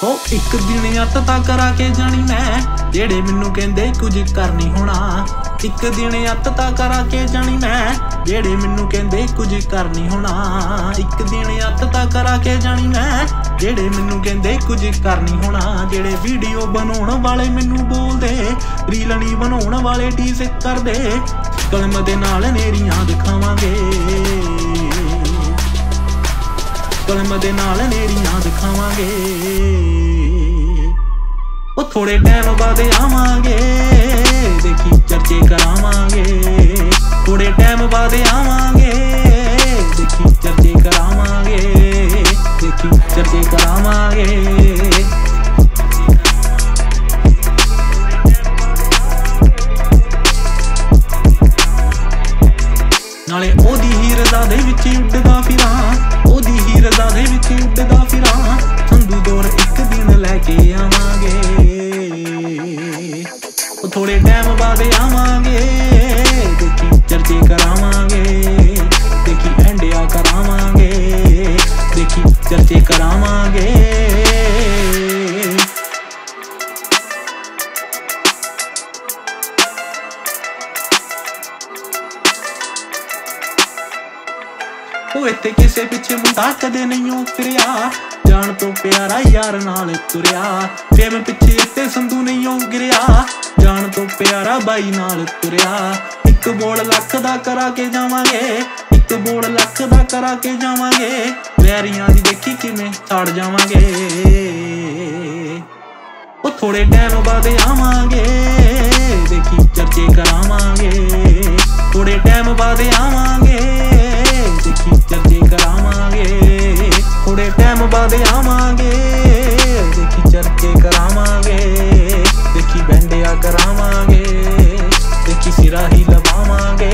हो एक दिन अत तां करा के जानी मैं जेड़े मैनू कहंदे कुछ कर नहीं होना। एक दिन अत तां करा के जानी मैं जेड़े मैनू कहंदे कुछ कर नहीं होना। एक दिन अत तां करा के जानी मैं जेड़े मैनू कहंदे कुछ कर नहीं होना। जेड़े वीडियो बनाउण वाले मैनू बोलदे रील नहीं बनाउण वाले टीस करदे कलम दे नाल नेरियां दिखावांगे। कलम दे नाल नेरियां दिखावांगे। ओ थोड़े टाइम बाद आवांगे देखी चर्चे करावांगे। थोड़े टाइम बाद आवांगे देखी चर्चे करावांगे। देखी चर्चे करावांगे। नाले ओदी ही रज़ा दे विच उड्डदा फिरां। ओदी ही रज़ा दे विच उड्डदा फिरां। संधू दौर एक दिन लैके आवांगे। थोड़े टाइम बाद आवांगे देखी चर्चे करावांगे। देखी एंडिया करावांगे। देखी चर्चे करावांगे। ओ इत्थे किसे पिछे मुंडा कदे नहीं फिरिया। जान तो प्यारा यार नाल तुरिया। फेम पिछे इत्ते संधू नहीं गिरिया। जान तो प्यारा बाई नाल तुरिया। एक बोल लख दा करा के जावांगे। एक बोल लख दा करा के जावांगे। वैरियां दी देखी किवें सड़ जावांगे। ओ थोड़े टाइम बाद आवांगे देखी चर्चे करावांगे। थोड़े टाइम बाद आवांगे देखी चर्चे करावांगे। थोड़े टाइम बाद आवांगे देखी चर्चे करावांगे। देखी बैंडिया करावांगे। देखी सिरा ही लवावांगे।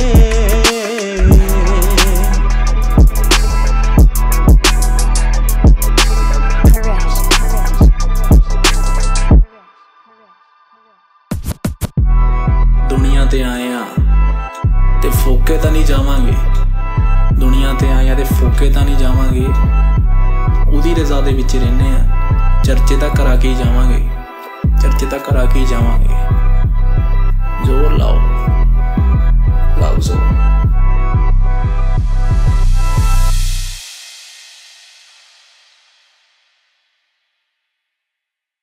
दुनिया ते आए आ ते फोके तां नहीं जावांगे। दुनिया ते आए आ ते फोके तां नहीं जावांगे। उदी रज़ा दे विच रहने आ। चर्चे तां करा के ही जावांगे। चर्चे तां करा के ही जावांगे। जोर लाओ लाओ जोर।